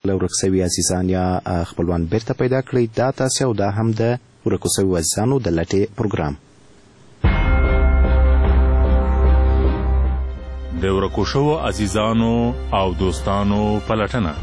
ورک شوي عزیزان یا خپلوان بیرته پیدا کړئ. دا تاسې او دا هم د ورکو شویو عزیزانو د لټې پروګرام. د ورکو شویو عزیزانو او دوستانو پلټنه.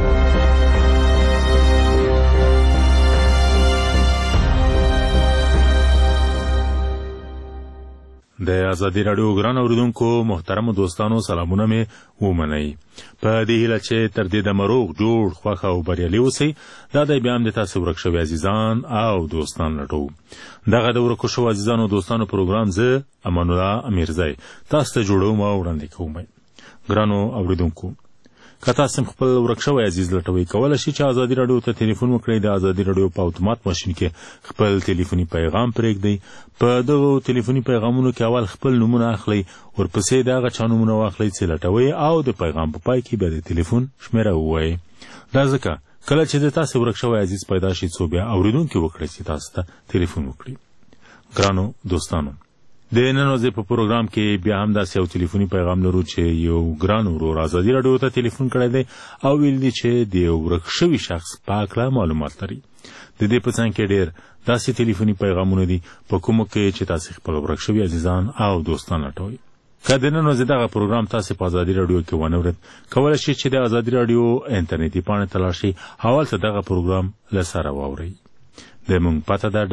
د آزادي راډیو ګران اوریدونکو محترم دوستانو سلامونه مې ومنئ. په دې هیله چې تر دې دمه روغ جوړ خوښ او بریالي اوسئ. دا دی بیا هم د تاسو ورک شوي عزیزان او دوستان لټوو. دغه د ورکو شویو عزیزانو او دوستانو پروګرام زه امان الله امیرزی تاسو ته جوړوم او وړاندې کوم. ګرانو اوریدونکو، که تاسو خپل ورک شوی عزیز لټوئ، کولی شئ چې ازادي راډیو ته ټلیفون وکړئ. د ازادي راډیو په اتومات ماشین کې خپل ټلیفوني پیغام پرېږدئ. په دغو ټلیفوني پیغامونو کې اول خپل نومونه اخلئ، ورپسې د هغه چا نومونه واخلئ چې لټوئ او د پیغام په پای کې بیا د ټلیفون شمېره ووایئ. دا ځکه کله چې د تاسو ورک شوی عزیز پیدا شي، څو بیا اورېدونکي وکړئ چې تاسو ته ټلیفون وکړي. ګرانو دوستانو، د نن ورځې په پروګرام کې بیا هم داسې یو ټلیفوني پیغام لرو چې یو ګران ورور ازادي راډیو ته ټلیفون کړی دی او ویل دي چې د یو ورک شوي شخص په هکله معلومات لري. د دې په څنګ کې ډېر داسې ټلیفوني پیغامونه دي په کومو کې چې تاسې خپل ورک شوي عزیزان او دوستان لټوئ. که د نن ورځې دغه پروګرام تاسې په ازادي راډیو کې ونه اورئ، کولی شئ چې د ازادي راډیو انټرنیټي پاڼې ته لاړ شئ، هلته دغه پروګرام له سره واورئ. د مونږ پته ده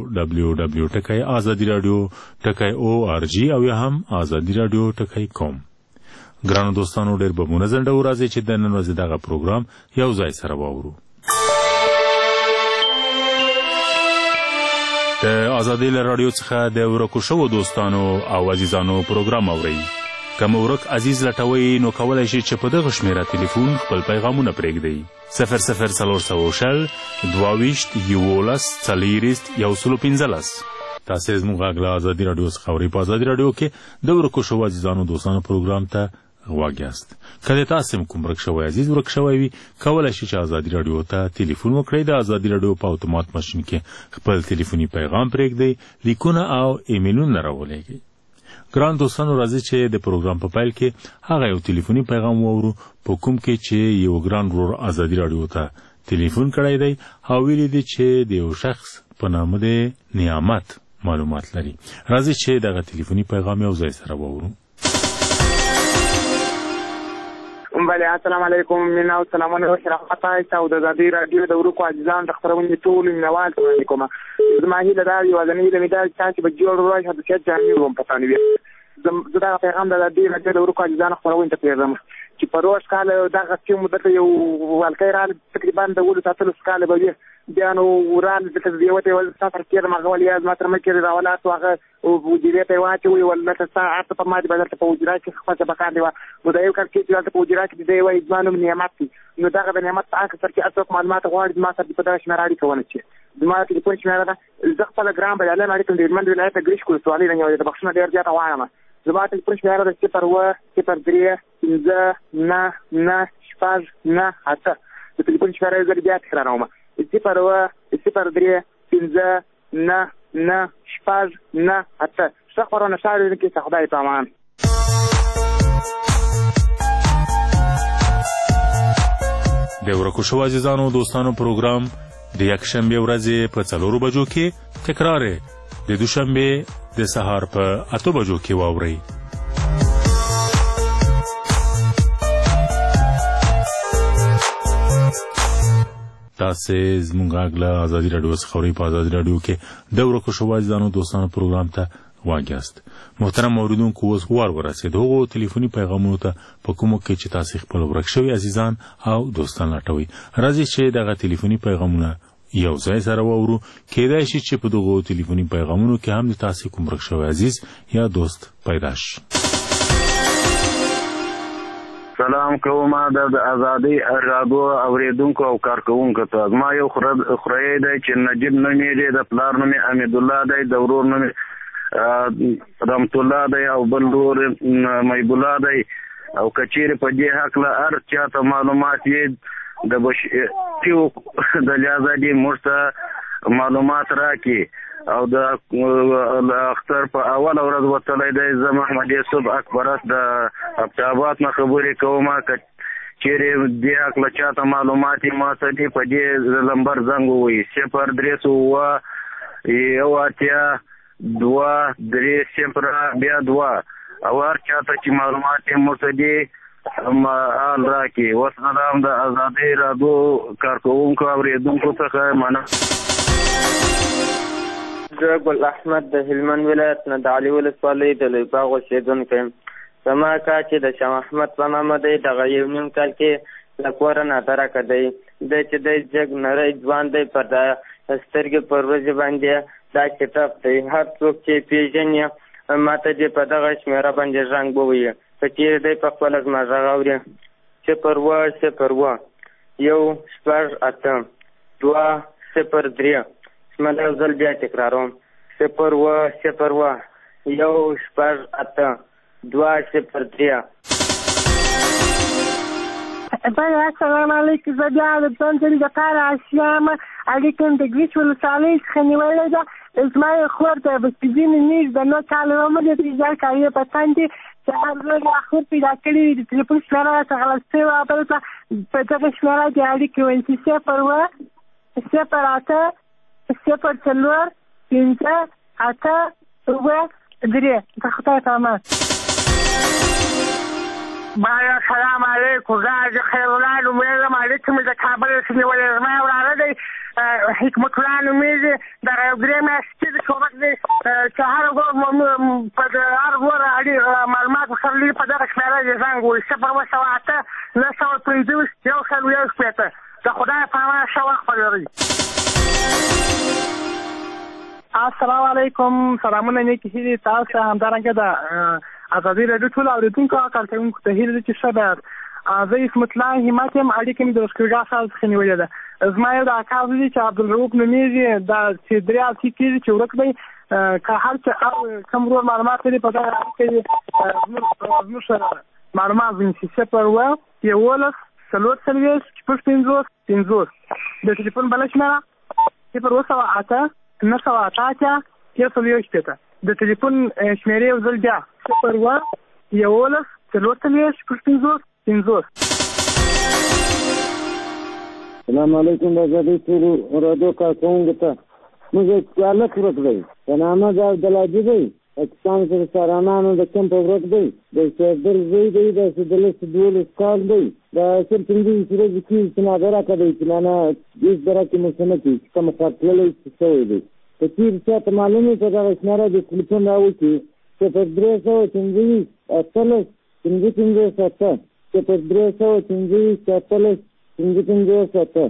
www.azadiradio.org او یا هم azadiradio.com. ګرانو دوستانو، ډېر به مو نظر ډو راځي چې د نن ورځې دغه پروګرام یو ځای سره واورو. د ازادي راډیو څخه د ورکو شویو دوستانو او عزیزانو پروګرام اورئ. که مو ورک عزیز لټوئ نو کولی شئ چې په دغه شمېره ټلیفون خپل پیغامونه پرېږدئ. 0040 22 11 115. تاسې زموږ غږ له ازادي راډیو څخه اورئ. په ازادي راډیو کې د ورکو شویو عزیزانو دوستانو پروګرام ته غوږ یاست. که د تاسې کوم ورک شوی عزیز ورک شوی وي، کولی شئ چې ازادي راډیو ته ټلیفون وکړئ. د ازادي راډیو په اتومات ماشین کې خپل ټلیفوني پیغام پرېږدئ، لیکونه او ایمیلونه راولېږئ. ګران دوستانو، راځي چې د پروګرام په پیل کې هغه یو ټلیفوني پیغام واورو په کوم کې چې یو ګران ورور ازادي راډیو ته ټلیفون کړی دی او ویلي دی چې د یو شخص په نامه د نعمت معلومات لري. راځي چې دغه ټلیفوني پیغام یو ځای سره واورو. بله، السلام علیکم. مینا او سلامونه او شرافت تاسو د ازادي راډیو د ورکو عزیزان د خبرونې ټول مینوال ته کوم. زما هیله دا یو ځنې د میدان چې به جوړ راځي د څه ځانې وم پتانې وي. زه دا پیغام د ازادي راډیو د ورکو عزیزان خبرونې ته پیغام چې په روز کال دغه چې مدته یو والکای را تقریبا د ولو تاسو کال به بیا نو وران د دیوته ول سفر کې مغول یا ما تر مکه راولات واغه او وجیره په واچو ولا ساعت په ما دي بدل په وجرا کې خپل بقا دی نو دا یو کار کې چې په وجرا کې دی وای ځانو نعمت نو دغه د نعمت اکثر کې اته معلومات غواړي ما سره په دغه شمار اړیکه ونه شي ما ته په شمار ده زه خپل ګرام به له اړیکه د من ولایت ګریش کول سوالي نه یو د بخښنه ډیر زیات وایم. زما ته په شمار ده 0 0 3 9 9 شپږ 9 اته د ټلیفون شماره زه بیا تکراروم 0 0 3 9 9 شپږ 9 اته څه خبرونه شاعر کې څه خدای په امان. د ورکو شویو عزیزانو دوستانو پروګرام د یکشنبې ورځې په 4 بجو کې تکرار د دوشنبې د سهار په 8 بجو کې واورئ. تاسې زموږ غږ له ازادي راډیو څخه اورئ. په ازادي راډیو کې د ورکو شویو عزیزانو دوستانو پروګرام ته غوږ یاست. محترم اوریدونکو، اوس وار ورسېد هغو ټلیفوني پیغامونو ته په کومو کې چې تاسې خپل ورک شوي عزیزان او دوستان لټوئ. راځئ چې دغه ټلیفوني پیغامونه یو ځای سره واورو. کیدای شي چې په دغو ټلیفوني پیغامونو کې هم د تاسې کوم ورک شوی عزیز یا دوست پیدا شي. سلام کوم د ازادي راډیو اوریدونکو او کارکونکو ته. ما یو خورای دی چې نجیب نومې دی، د پلار نوم حمید الله دی، د ورور نوم رحمت الله دی او بل ورور محب الله دی. او کچېرې په دې هکله هر چاته معلومات یې د ازادي مرسته معلومات راکړي. او د اختر په اول ورځ وتلی دی. زه محمد یوسف اکبرس د ابتابات نه خبرې کوم چیرې دې هکله چاته معلومات یې ما ته دې په دې نمبر زنګ ووایي 0-3-80-2-3-0 او هر چاته چې معلومات یې موږ ته دې حال راکړي. وسلام د ازادۍ راډیو کارکوونکو اورېدونکو څخه مننه. زه ګل احمد د هلمند ولایت نه د علي ولسوالۍ د لوی باغ اوسېدونکی یم. زما اکا چې د شاه محمد په نامه دی دغه یو نیم کال کې له کوره نادرکه دی. دی چې دی جګ نری ځوان دی پر د سترګې پر ورځې باندې دا کتاب دی. هر څوک چې پېژني ما ته دې په دغه شمېره باندې زنګ ووایي که چېرې دی په خپله زما غږ اوري 0-0-1-8-2-0-3. اسمه یو ځل بیا تکراروم 0-0-1-8-2-0-3. السلام علیکم. زه بیا د ځنځل د کار اسیام اړیکم د ګریچ ولسوالۍ څخه نیولې ده. زما یې خور د بسپیدینې نیز د 9 کاله عمر یې پېژل کاریه په تن دي چې هر ورځ خور پیدا کړي وي. د تلیفون شمېره راته غلط شوې وه. بل په دغه شمېره د اړیکې ویل چې 0-0-8-5-8-3. د خدای په امان. باید سلام علیکم. زه حاجي خیرالله نومېږم. اړیکې مې د کابل څخه نیولې. زما یو وراره دی حکمت الله نومېږي. دغه یو 3 میاشتې کېږي شوبک دی چې هر ورځ معلومات سره لري. په دغه شمېره یې زنګ ووایي 0-1-8-925-1 د خدای په امان. ښه وخت ولرئ. السلام علیکم. سلامونه نیکې هیلې تاسو همدارنګه د ازادي راډیو ټولو اورېدونکو او کارکوونکو ته هیله ده چې ښه ده. زه عصمت الله همت یم. اړیکې مې د لښکرګاه ښار څخه نیولې ده. زما یو د اکا زوی دی چې عبدالرؤف نومېږي. دا چې 3 هفتې کېږي چې ورک دی. که هر څه کوم ورور معلومات لري په دغه اړیکه یې زموږ سره معلومات ونیسي 0-1-4-40-50-50. د تلیفون بله شمېره 0-8-988-1. د تلیفون شمېرې یو ځل بیا 0-1-4-40-50-50. السلام علیکم. د ازادۍ ټولو راډیو کارکوونکو ته موږ هلک ورک دی په نامه د عبدالحاجي دی. پاکستان سره سارانانو د کمپ ورک دی. د شهردل زوی دی. د 12 کال دی. د 15 ورځې کېږي چې نادرکه دی چې مانه هېڅ درکې مو څه نه کوي چې کومه کار تللی شوی دی. که چېرې چاته معلوم وي په دغه شمېره د تلیفون را وکړي 0-3-50-7 0-3-50-7.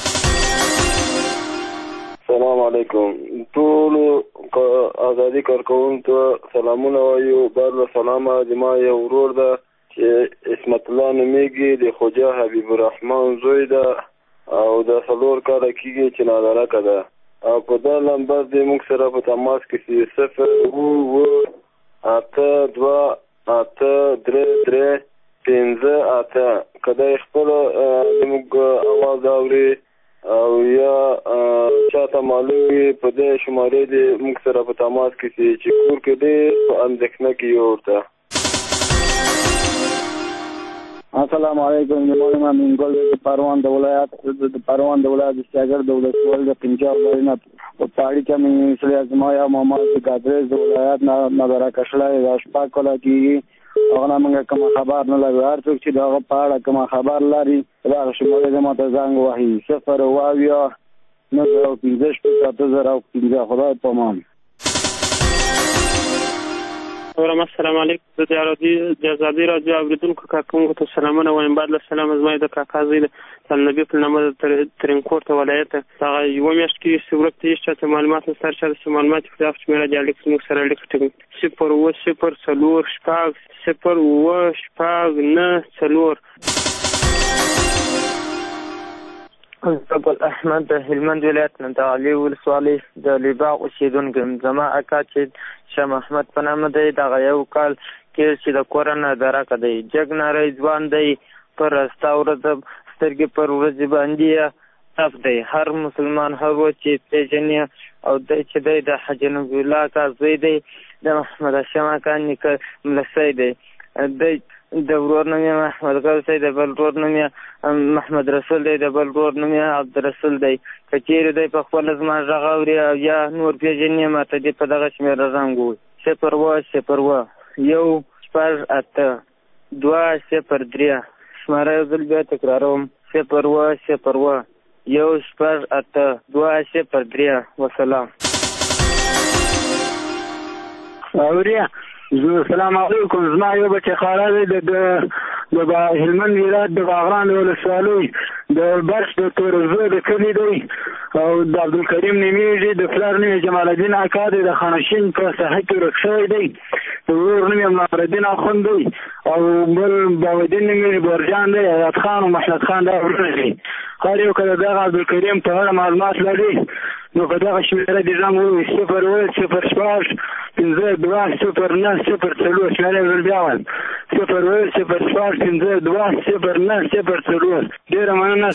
السلام علیکم. ټولو ازادي کارکوونکو سلامونه وایو. بار سلامه. زما یو ورور ده چې عصمت الله نومېږي. د خوجا حبیب الرحمن زوی ده او د 4 کاله کېږي چې نادرکه ده. او په دا نمبر دی موږ سره په تماس کې 0-8-2-8-3-3-5-8. کله خپل موږ اواز اوري او یا چاته معلوم وي په دې شمارې دی موږ سره په تماس کې چې کور کې دی په اندېښنه کې ورته. السلام علیکم. زما منګل د پروان د ولایت د شاګرد د ولسوالۍ د پنجاب باندې په پاړی کې مې سړی زما یا محمد قادر د ولایت نه درکه شلای د شپه کله کې هغه موږ کوم خبر نه لرو. هر څوک چې دا په اړه کوم خبر لري دا شموله زما ته زنګ وهي 0-1-915-0-15. خدای په امان. السلام علیکم. د ازادي راډیو اورېدونکو کارکوونکو ته سلامونه وایم. بعد له سلامه زما د کاکا زوی د النبي په نامه د ترینکورټ ولایت هغه یوه میاشت کې چې ورک دی. هېڅ چاته معلومات نشته. هر چا چې معلومات په دغه شمېره د اړیکې موږ سره اړیکه ټینګوي 0-1-0-4-0-9-4. زه ګل احمد د هلمند ولایت نه د علي ولسوالۍ د لوی باغ اوسېدونکی یم. زما اکا چې شاه محمد په نامه دی دغه یو کال کې چې د کوره نادرکه دی. جګ نری ځوان دی. پر راسته ورځ سترګې پر ورځې باندې تف دی. هر مسلمان هر و چې پېژني او دی چې دی د حاجي نبي الله اکا زوی دی. د محمد هاشم اکا نیکه ملسی دی. دی د ورور نوم یې محمد ګل دی، د بل ورور نوم یې محمد رسول دی، د بل ورور نوم یې عبدالرسول دی. که چېرې دی په خپله زما غږ اوري او یا نور پېژني ماته دې په دغه شمېره زنګ ووهي 0 0 0 1 0 2 0 3 شماره یو ځل بیا تکراروم 0 0 1 0 2 0 3. وسلام. اوریا السلام علیکم. زما یو بچی خاله دی د هلمند ولایت د باغران ولسوالۍ د برش د تورزو د کلي دی او د عبدالکریم نومیږي، د پلار نوم یې جمال الدین اکا دی، د خانشین په ساحه کې ورک شوی دی، د ورور نوم یې منورالدین اخوند دی او بل باودین نومیږي برجان دی، حیات خان او محمد خان دا ورونه دي. هر یو که د دغه عبدالکریم په اړه معلومات لري نو په دغه شمېره دې زنګ ووهي 0 0 0 5 2 0 9 0 4 شمېره یې بیا وایم 0 0 0 5 2 0 9 0 4. ډېره مننه.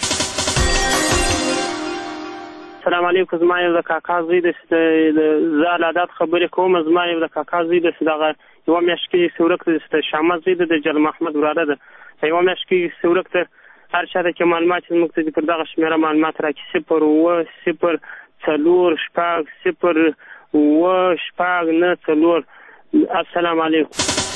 السلام علیکم. زما یو د کاکا زوی دی، زه العادات خبرې کوم. زما یو د کاکا زوی دی چې دغه یوه میاشت کې سورک دی، د شامت زوی دی، د جل محمد وراره ده. په یوه میاشت کې سورک ته هر چا ته چې معلومات موږ ته پر دغه شمېره معلومات راکړي 0 0 4 0 0 9 4. السلام علیکم.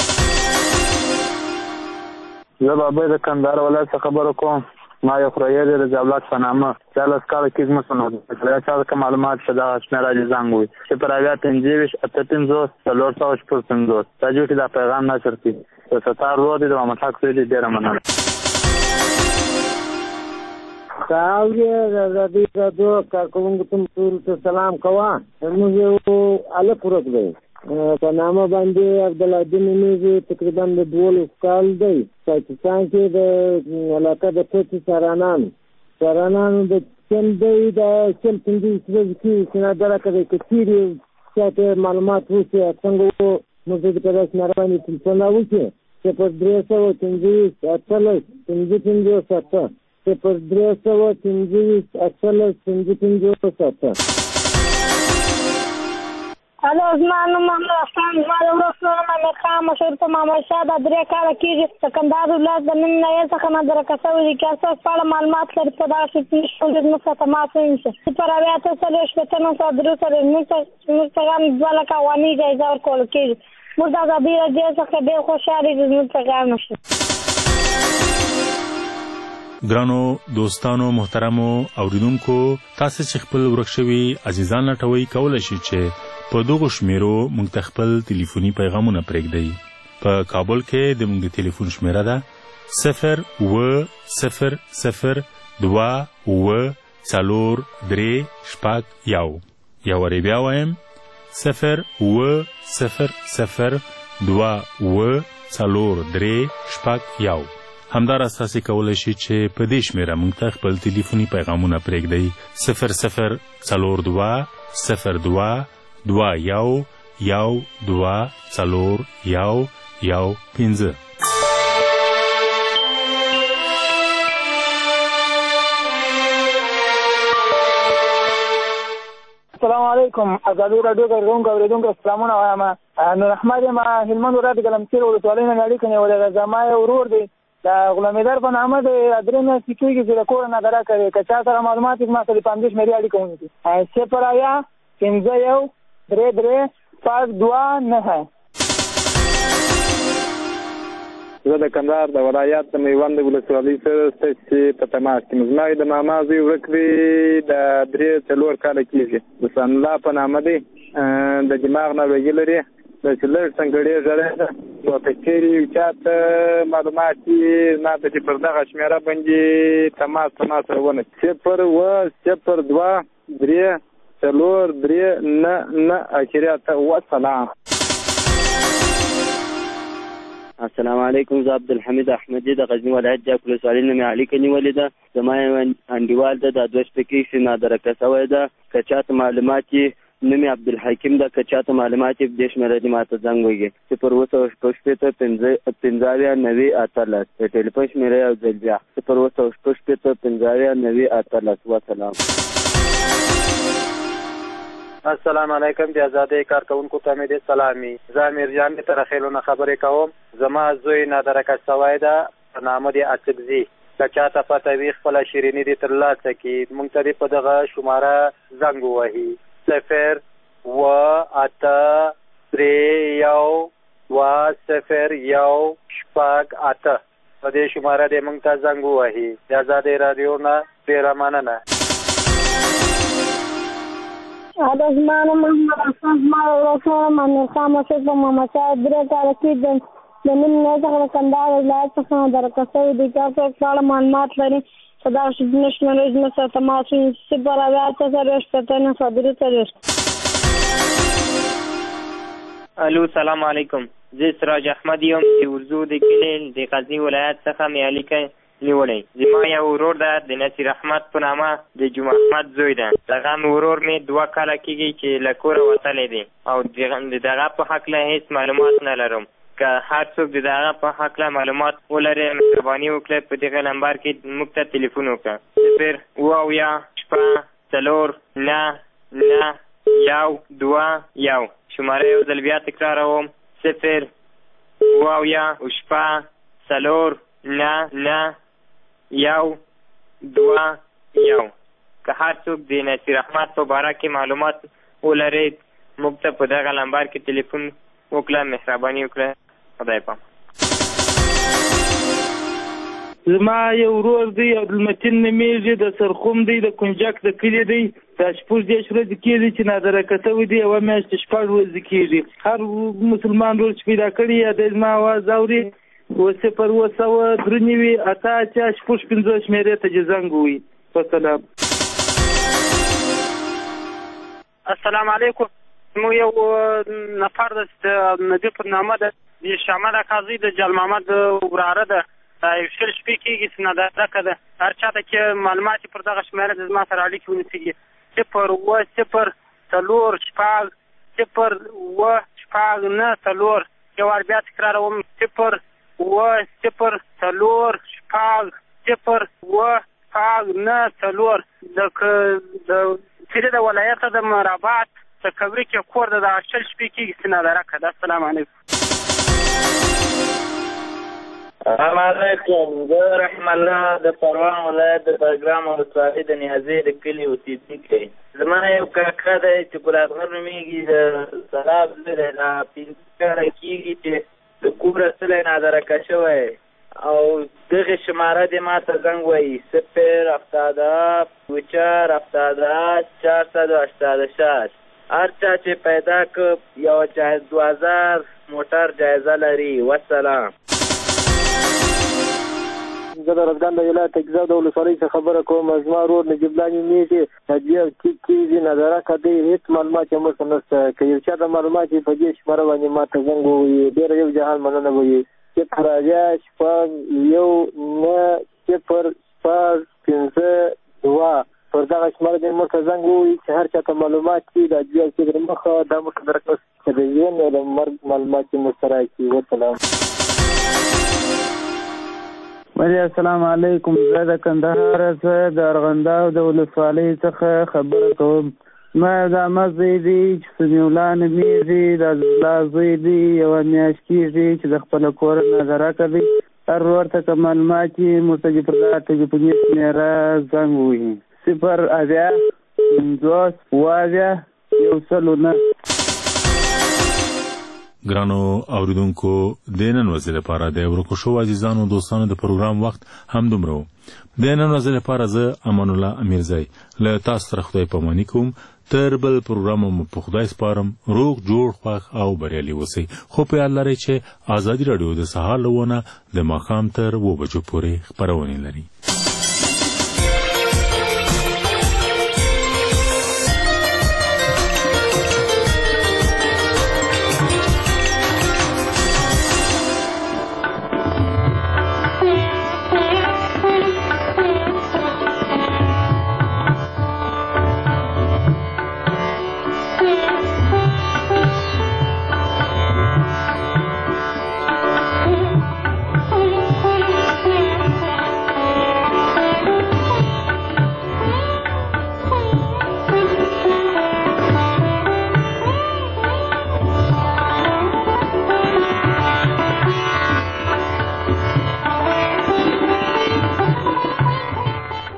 زه بابا د کندهار ولایت څخه خبره کوم. ما یو خورایه دی د جبلات په نامه 40 کاله کې زموږ سنو یا چا ته معلومات په دغه شمېره دې زنګ ووهي 0 5 8 4 دا جو کې دا پیغام نشر کړي. د ستار ورور دی د محمد حق زوی دی. ډېره مننه. کاوی رضی رضو کارکوونکو ټول ته سلام کوه. موږ یو الک ورک دی په نامه باندې عبدالدین نومیږي، تقریبا د 12 کال دی. پاکستان کې د علاقه د کوچي سارانانو د چل دی د چل 15 کې سنادره کوي. که چیرې چاته معلومات وشي څنګه موږ د په داسې باندې تلیفون راوکړي 0 3 5 7 0 3 5 الو زما نوم محمد افغان، زما د ورور نوم امیر خان، مشهور په محمد شاه. دا 3 کاله کېږي د کندهار ولایت د نن نایې څخه نظرکه شوی دي. که اساس په اړه معلومات لري په دغه شي زموږ سره تماس ونیسي 0 زموږ څخه 2 لکه افغانۍ جایزه ورکول کېږي. موږ د ازادۍ راډیو څخه ډېر خوشحاله دي زموږ پیغام نشي. ګرانو دوستانو محترمو اوریدونکو، تاسو چې خپل ورک شوي عزیزان لټوئ کولی شئ چې په دغو شمیرو موږ ته خپل ټلیفوني پیغامونه پرېږدئ. په کابل کې د موږ د ټلیفون شمیره ده 0 0 0 2 4 3 1. یو وارې بیا وایم 0 0 0 2 4 3 1. همداراز تاسې کولی شئ چې په دې شمیره موږ ته خپل ټلیفوني پیغامونه پرېږدئ 0 0 4 2 0 2 2 1 1 2 4 1 1 5. السلام علیکم. ازادي راډیو کارکوونکو اورېدونکو سلامونه وایم. نور احمد یم، هلمند ولایت ګلمسیر ولسوالۍ نه اړیکه نیولې ده. زما یو ورور دی د غلامدار په نامه د 3 میاشتې کېږي چې د کور نه دره کوي. که چا سره معلومات وي ما سره په همدې شمېرې اړیکه ونیسي 0 1 5 1 3 3 5 2 9. زه د کندهار د ولایت د میوند ولسوالۍ سره ستاسې په تماس کې. زما د ماما زوی ورک دی د 3-4 کاله کېږي. د ثنا الله په نامه دی، د دماغ ناروغي لري، د لږ سنګړې ژړی ده. نو که چېرې یو چا ته معلومات وي ما ته چې پر دغه شمېره باندې تماس راونه 0 0 2 3 4 3 9 وسلام. السلام علیکم. زه عبدالحمید احمدی د غزني ولایت جاک ولسوالۍ نه مې اړیکه نیولې ده. زما یو انډیوال ده، دا 2 شپې کېږي نادرکه شوی ده. که چاته معلومات یې نوم یې عبدالحکیم ده. که چاته معلومات یې په دې شمېره دې ما ته زنګ وکړي 0 9 9 18. د ټلیفون شمېره یو ځل بیا 0 9 9 18. وسلام. السلام علیکم. د ازادۍ کارکوونکو ته مې د سلامي. زه میرجان د ترخیلونه خبرې کوم. زما زوی نادرکه شوی ده په نامه د اڅکزي. که چاته پته وي خپله شیریني دې ترلاسه کړي. موږ ته دې په دغه شماره زنګ ووهي 0-8-3-1-2-0-1-8. په دې شماره دې موږ ته زنګ ووهي. د ازادۍ راډیو نه ډېره مننه. زما نوم محمد حسن. زما ورور محمد خان مسعود په محمد صاحب 3 کاله کې د نیم نه څخه د کندهار ولایت څخه درکه شوی دي. که څوک په اړه معلومات لري په دغه نشمېرنه سره تماس ونیسي 0-8-3-1-2-0-1-8. الو سلام علیکم. زه سراج احمد یم چې ورزو د کلي د غزني ولایت څخه مې اړیکه نیولې. زما یو ورور ده د نصیر احمد په نامه د جمعه احمد زوی ده. دغه ورور مې 2 کاله کېږي چې له کوره وتلی دی او د دغه په هکله هېڅ معلومات نه لرم. که هر څوک د دغه په هکله معلومات ولري مهرباني وکړئ په دغه نمبر کې موږ ته تلیفون وکړه 0-7-0-9-9-1-2-1. شماره یو ځل بیا تکراروم 0-7-0-9-9-1-2-1. که هر څوک د نصیر احمد په باره کې معلومات ولري موږ ته په دغه نمبر کې تلیفون وکړه. مهرباني وکړه. خدای پام. زما یو ورور دی عبدالمتین نومیږي د سرخوم دی د کنجک د کلي دی. دا 14 ورځې کېږي چې نادرکه شوی دی. یوه میاشت 6 ورځې کېږي. هر مسلمان ورور چې پیدا کړي یا دی زما اواز اوري 0-7-9-8-6-5 شمېرې ته چې زنګ ووهي. وسلام. السلام علیکم. مو یو نفر د نبی پر نامه ده د شامل قاضي د جل محمد وراره ده. یو شل شپې کېږي چې نادرکه ده. هر چاته چې معلومات پر دغه شمېره د زما سره اړیکې ونیسي 0-7-0-9-4 یو وار بیا تکراروم 0-7-0-9-4 د کلي د ولایت د مرابات د کبري کې کور ده. د شل شپې کېږي چې نادرکه ده. السلام علیکم. السلام علیکم. زه رحم الله د پروان ولایت د بګرام ولسوالۍ د نیازۍ د کلي اوسېدونکی. زما یو کاکا دی چې ګلادغر نومېږي د سلاب زوی دی. دا 5 کاله کېږي چې د کوره سلی نادرکه شوی او دغې شماره دې ما ته زنګ وایي 0-7-4-7-486. هر چا چې پیدا که یو 2000 موټر جایزه لري. وسلام. زه د ارزګان د ولایت اګزا د ولسوالۍ څخه خبره کوم. زما ورور نجیب الله نومېږي. هدیه کېږي نادرکه دی. هېڅ معلومات یې موږ ته نشته. که یو چا د معلومات یې په دې شماره باندې ما ته زنګ ووهي ډېره یو جهان مننه وایي 0-8-6-5-2 پر دغه شماره دې موږ ته زنګ ووهي چې هر چا ته معلومات کړي د اجبیال کې در مخه دا موږ ته درکړه چې د ژوند او د مرګ معلومات یې موږ سره کړي. وسلام. السلام علیکم. زه د کندهار څخه د ارغنداو د ولسوالۍ څخه خبره کوم. ما د احمد زوی دی چې سمیع الله نومېږي. د عزیزالله زوی دی. یوه میاشت کېږي چې د خپله کوره نادرکه دی. هر ورور ته که معلومات یې موږ ته پر دغه ټلیفوني شمېره زنګ ووهي 0-8-5-1-1. ګرانو اوریدونکو د نن ورځې لپاره د ورکو شو عزیزانو دوستانو د پروګرام وخت هم دومره و. د نن ورځې لپاره زه امان الله امیرزی له تاسو سره خدای پاماني کوم. تر بل پروګرام مو په خدای سپارم. روغ جوړ خوښ او بریالي اوسئ. خو په یاد لرئ چې ازادي راډیو د سهار له 9 د ماښام تر 2 بجو پورې خپرونې لري.